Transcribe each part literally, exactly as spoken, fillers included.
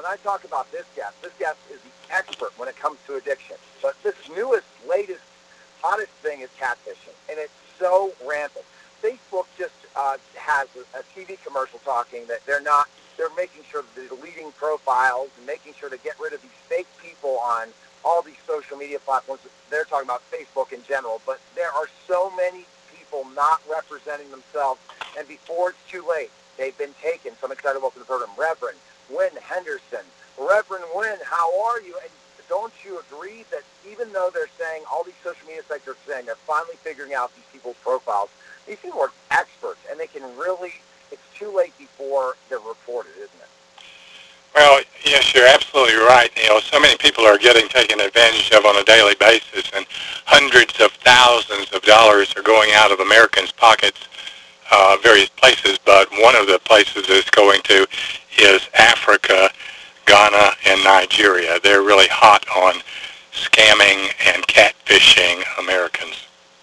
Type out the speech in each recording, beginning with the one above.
when I talk about this guest, this guest is the expert when it comes to addiction. But this newest, latest, hottest thing is catfishing, and it's so rampant. Facebook just uh, has a, a T V commercial talking that they're not, they're making sure that they're deleting profiles and making sure to get rid of these fake people on all these social media platforms. They're talking about Facebook in general, but there are so many people not representing themselves, and before it's too late, they've been taken. So I'm excited to welcome to the program Reverend Wynn Henderson. Reverend Wynn, how are you? And don't you agree that even though they're saying, all these social media sites are saying they're finally figuring out these people's profiles, these people are experts, and they can really, it's too late before they're reported, isn't it? Well, yes, you're absolutely right, Neil. So many people are getting taken advantage of on a daily basis, and hundreds of thousands of dollars are going out of Americans' pockets, uh, various places, but one of the places it's going to is Africa, Ghana, and Nigeria. They're really hot on scamming and catfishing Americans.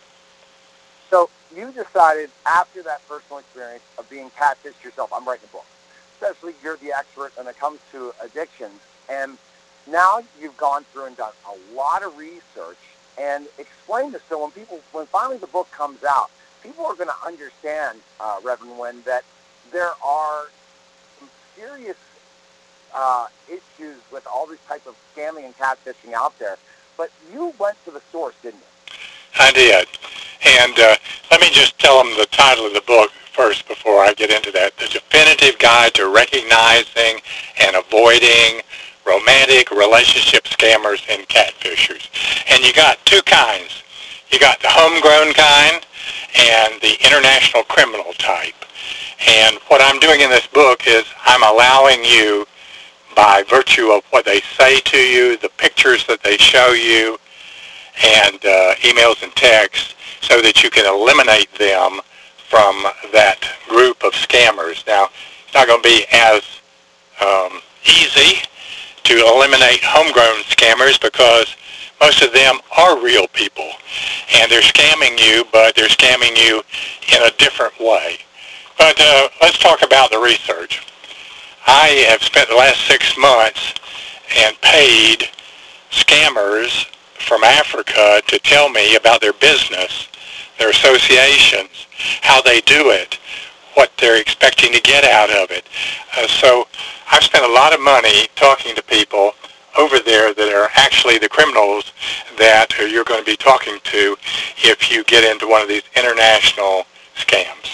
So you decided after that personal experience of being catfished yourself, I'm writing a book. Especially you're the expert when it comes to addictions, and now you've gone through and done a lot of research and explained this. So when people, when finally the book comes out, people are going to understand, uh, Reverend Wynn, that there are some serious uh, issues with all these types of scamming and catfishing out there. But you went to the source, didn't you? I did. And uh, let me just tell them the title of the book first before I get into that. The Definitive Guide to Recognizing and Avoiding Romantic Relationship Scammers and Catfishers. And you got two kinds. You got the homegrown kind and the international criminal type. And what I'm doing in this book is I'm allowing you, by virtue of what they say to you, the pictures that they show you, and uh, emails and texts, so that you can eliminate them from that group of scammers. Now, it's not going to be as um, easy to eliminate homegrown scammers because most of them are real people, and they're scamming you, but they're scamming you in a different way. But uh, let's talk about the research. I have spent the last six months and paid scammers from Africa to tell me about their business, their associations, how they do it, what they're expecting to get out of it. Uh, so I've spent a lot of money talking to people over there that are actually the criminals that you're going to be talking to if you get into one of these international scams.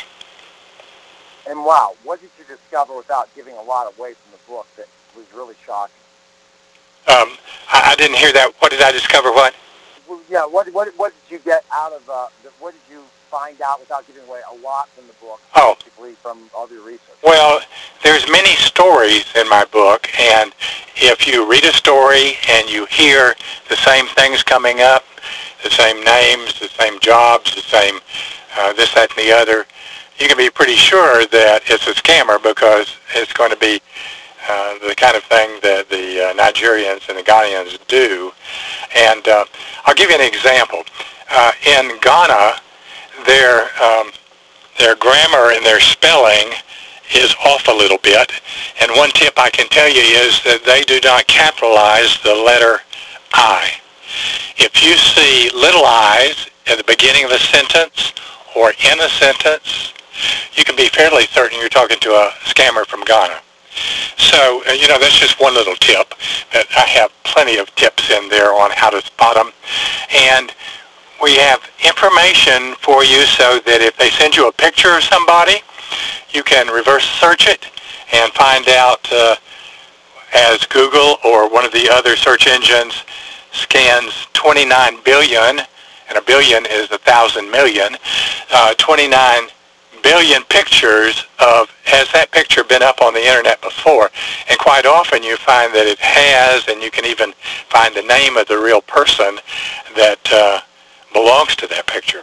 And wow, what did you discover, without giving a lot away from the book, that was really shocking? Um, I, I didn't hear that. What did I discover? What? Well, yeah. What what what did you get out of? Uh, the, what did you find out, without giving away a lot from the book? Oh, basically from all your research. Well, there's many stories in my book, and if you read a story and you hear the same things coming up, the same names, the same jobs, the same uh, this, that, and the other, you can be pretty sure that it's a scammer because it's going to be uh, the kind of thing that the uh, Nigerians and the Ghanaians do. And uh, I'll give you an example. Uh, in Ghana, their um, their grammar and their spelling is off a little bit. And one tip I can tell you is that they do not capitalize the letter I. If you see little i's at the beginning of a sentence or in a sentence, you can be fairly certain you're talking to a scammer from Ghana. So, uh, you know, that's just one little tip. But I have plenty of tips in there on how to spot them. And we have information for you so that if they send you a picture of somebody, you can reverse search it and find out uh, as Google or one of the other search engines scans twenty-nine billion, and a billion is a thousand million, uh, twenty-nine billion pictures of, has that picture been up on the internet before? And quite often you find that it has, and you can even find the name of the real person that uh, belongs to that picture.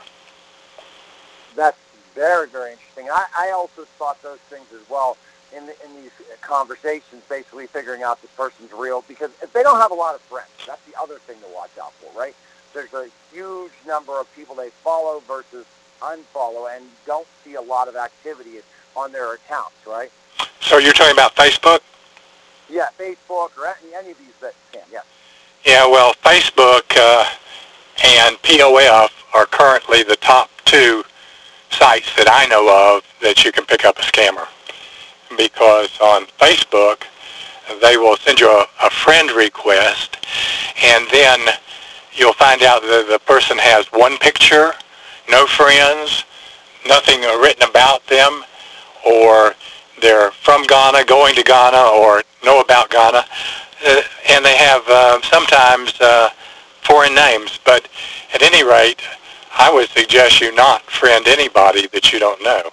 That's very, very interesting. I, I also thought those things as well in the, in these conversations, basically figuring out this person's real, because if they don't have a lot of friends, that's the other thing to watch out for, right? There's a huge number of people they follow versus unfollow, and don't see a lot of activity on their accounts, right? So you're talking about Facebook? Yeah, Facebook or any, any of these that can, yeah. Yeah, well, Facebook uh, and P O F are currently the top two sites that I know of that you can pick up a scammer. Because on Facebook, they will send you a, a friend request, and then you'll find out that the person has one picture, no friends, nothing written about them, or they're from Ghana, going to Ghana, or know about Ghana, uh, and they have uh, sometimes uh, foreign names. But at any rate, I would suggest you not friend anybody that you don't know.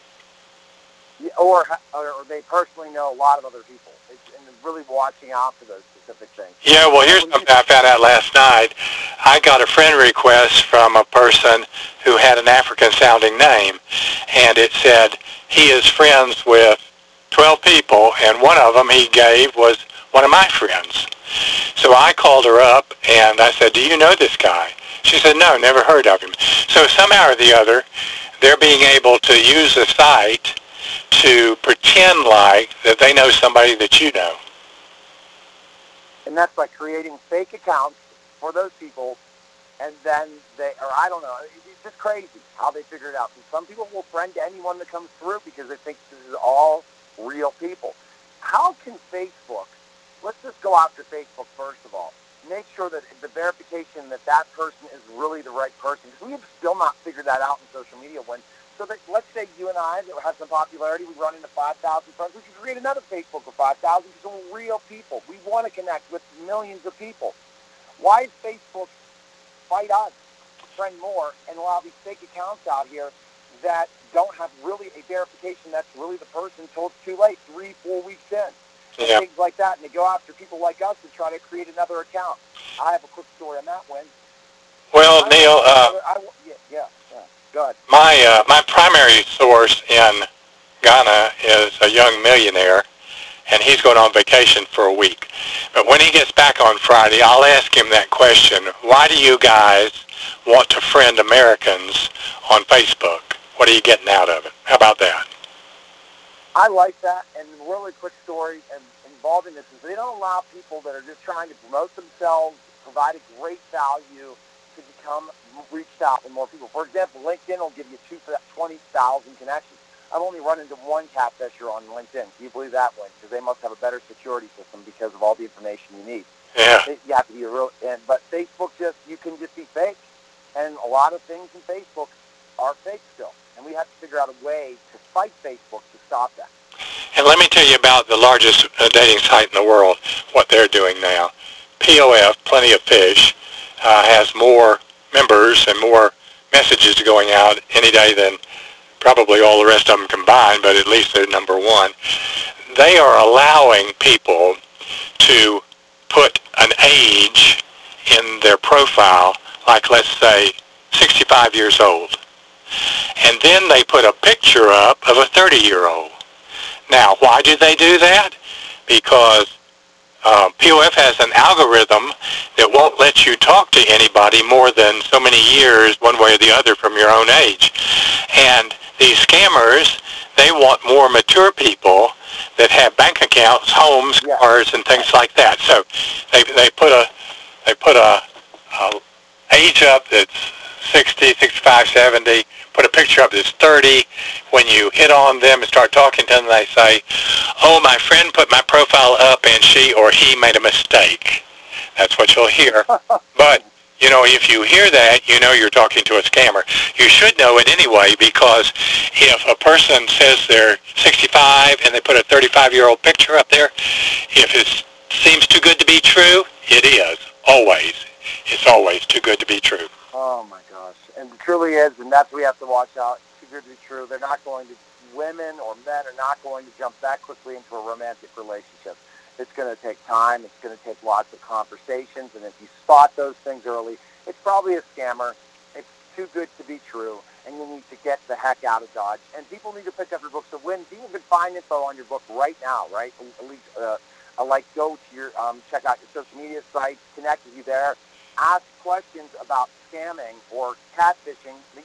Yeah, or, or they personally know a lot of other people, it's, and really watching out for those specific things. Yeah, well, here's something I found out last night. I got a friend request from a person who had an African-sounding name, and it said he is friends with twelve people, and one of them he gave was one of my friends. So I called her up, and I said, do you know this guy? She said, no, never heard of him. So somehow or the other, they're being able to use the site to pretend like that they know somebody that you know. And that's by creating fake accounts for those people, and then they, or I don't know, it's just crazy how they figure it out. And some people will friend anyone that comes through because they think this is all real people. How can Facebook, let's just go after Facebook first of all, make sure that the verification that that person is really the right person, because we have still not figured that out in social media. When So that, let's say you and I that have some popularity, we run into five thousand friends, we can create another Facebook with five thousand because we're real people. We want to connect with millions of people. Why is Facebook fight us to friend more and allow these fake accounts out here that don't have really a verification that's really the person until it's too late, three, four weeks in, and Yeah. things like that, and they go after people like us to try to create another account. I have a quick story on that one. Well, I Neil, uh, I, yeah, yeah, yeah, go ahead. my, uh, my primary source in Ghana is a young millionaire, and he's going on vacation for a week. But when he gets back on Friday, I'll ask him that question. Why do you guys want to friend Americans on Facebook? What are you getting out of it? How about that? I like that, and really quick story involving this is they don't allow people that are just trying to promote themselves, provide a great value to become reached out with more people. For example, LinkedIn will give you twenty thousand connections. I've only run into one catfisher on LinkedIn. Can you believe that one? Because they must have a better security system because of all the information you need. Yeah. You have to be a real, and but Facebook just, you can just be fake, and a lot of things in Facebook are fake still, and we have to figure out a way to fight Facebook to stop that. And let me tell you about the largest uh, dating site in the world, what they're doing now. P O F, Plenty of Fish, uh, has more members and more messages going out any day than probably all the rest of them combined, but at least they're number one. They are allowing people to put an age in their profile, like let's say sixty-five years old. And then they put a picture up of a thirty-year-old. Now, why do they do that? Because uh, P O F has an algorithm that won't let you talk to anybody more than so many years, one way or the other, from your own age. And these scammers, they want more mature people that have bank accounts, homes, Yeah. cars, and things like that. So they they put a they put a, a age up that's sixty, sixty-five, seventy. Put a picture up that's thirty. When you hit on them and start talking to them, they say, oh, my friend put my profile up and she or he made a mistake. That's what you'll hear. But, you know, if you hear that, you know you're talking to a scammer. You should know it anyway, because if a person says they're sixty-five and they put a thirty-five-year-old picture up there, if it seems too good to be true, it is. Always. It's always too good to be true. Oh, my gosh. And it truly is, and that's what we have to watch out. Too good to be true. They're not going to, women or men are not going to jump that quickly into a romantic relationship. It's going to take time. It's going to take lots of conversations. And if you spot those things early, it's probably a scammer. It's too good to be true. And you need to get the heck out of Dodge. And people need to pick up your book. So when people can find info on your book right now, right? At least, uh, like, go to your, um, check out your social media sites, connect with you there. Ask questions about scamming or catfishing that you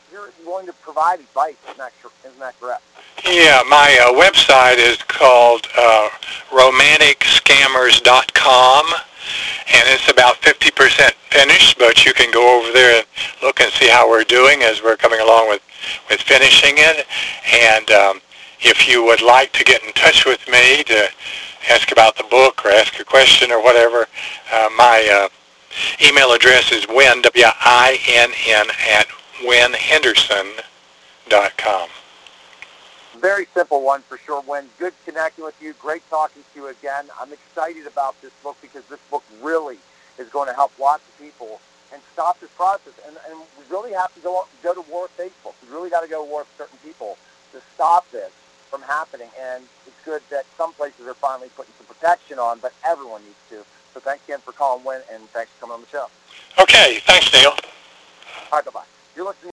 you're willing to provide advice. Isn't that, isn't that correct? Yeah, my uh, website is called uh, romantic scammers dot com, and it's about fifty percent finished, but you can go over there and look and see how we're doing as we're coming along with, with finishing it. And um, if you would like to get in touch with me to ask about the book or ask a question or whatever, uh, my uh, email address is win, W I N N, at win henderson dot com. Very simple one for sure, Win. Good connecting with you. Great talking to you again. I'm excited about this book because this book really is going to help lots of people and stop this process. And, and we really have to go, go to war with Facebook. We really got to go to war with certain people to stop this from happening. And it's good that some places are finally putting some protection on, but everyone needs to. So thanks again for calling, Win, and thanks for coming on the show. Okay. Thanks, Neil. All right, bye-bye. You're listening